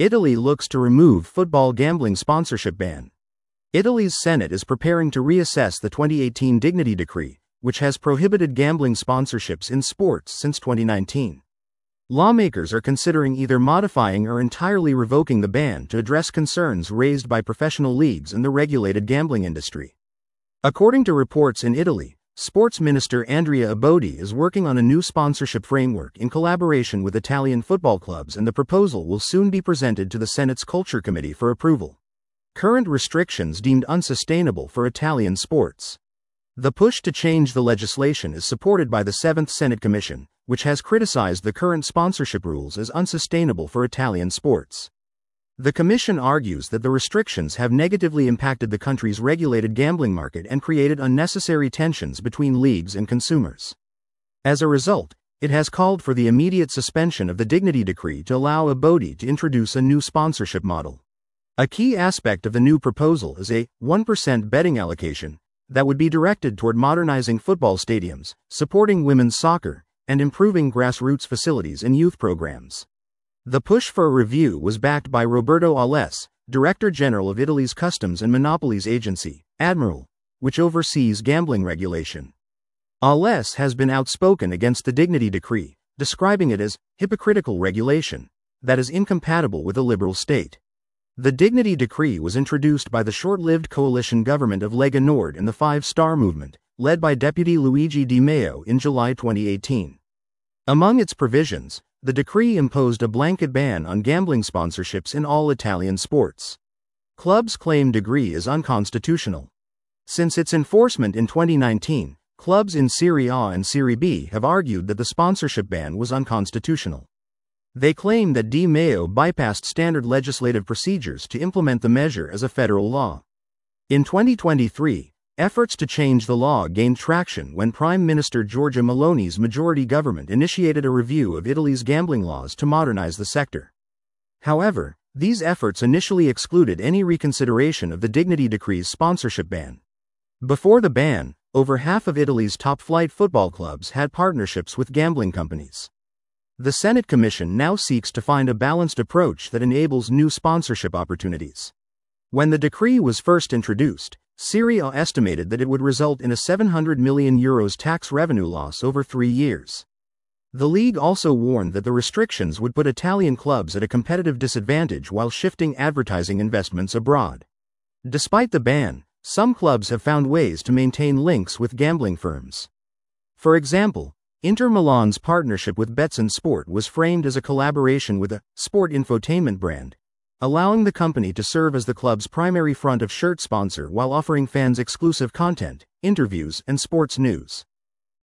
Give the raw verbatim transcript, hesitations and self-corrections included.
Italy looks to remove football gambling sponsorship ban. Italy's Senate is preparing to reassess the twenty eighteen Dignity Decree, which has prohibited gambling sponsorships in sports since twenty nineteen. Lawmakers are considering either modifying or entirely revoking the ban to address concerns raised by professional leagues and the regulated gambling industry. According to reports in Italy, Sports Minister Andrea Abodi is working on a new sponsorship framework in collaboration with Italian football clubs, and the proposal will soon be presented to the Senate's Culture Committee for approval. Current restrictions deemed unsustainable for Italian sports. The push to change the legislation is supported by the Seventh Senate Commission, which has criticized the current sponsorship rules as unsustainable for Italian sports. The Commission argues that the restrictions have negatively impacted the country's regulated gambling market and created unnecessary tensions between leagues and consumers. As a result, it has called for the immediate suspension of the Dignity Decree to allow Abodi to introduce a new sponsorship model. A key aspect of the new proposal is a one percent betting allocation that would be directed toward modernizing football stadiums, supporting women's soccer, and improving grassroots facilities and youth programs. The push for a review was backed by Roberto Alessi, Director General of Italy's Customs and Monopolies Agency, Admiral, which oversees gambling regulation. Alessi has been outspoken against the Dignity Decree, describing it as hypocritical regulation that is incompatible with a liberal state. The Dignity Decree was introduced by the short-lived coalition government of Lega Nord and the Five Star Movement, led by Deputy Luigi Di Maio in July twenty eighteen. Among its provisions, the decree imposed a blanket ban on gambling sponsorships in all Italian sports. Clubs claim decree is unconstitutional. Since its enforcement in twenty nineteen, clubs in Serie A and Serie B have argued that the sponsorship ban was unconstitutional. They claim that Di Maio bypassed standard legislative procedures to implement the measure as a federal law. In twenty twenty-three, efforts to change the law gained traction when Prime Minister Giorgia Meloni's majority government initiated a review of Italy's gambling laws to modernize the sector. However, these efforts initially excluded any reconsideration of the Dignity Decree's sponsorship ban. Before the ban, over half of Italy's top-flight football clubs had partnerships with gambling companies. The Senate Commission now seeks to find a balanced approach that enables new sponsorship opportunities. When the decree was first introduced, Serie A estimated that it would result in a seven hundred million euros tax revenue loss over three years. The league also warned that the restrictions would put Italian clubs at a competitive disadvantage while shifting advertising investments abroad. Despite the ban, some clubs have found ways to maintain links with gambling firms. For example, Inter Milan's partnership with Betson Sport was framed as a collaboration with a sport infotainment brand, allowing the company to serve as the club's primary front of shirt sponsor while offering fans exclusive content, interviews, and sports news.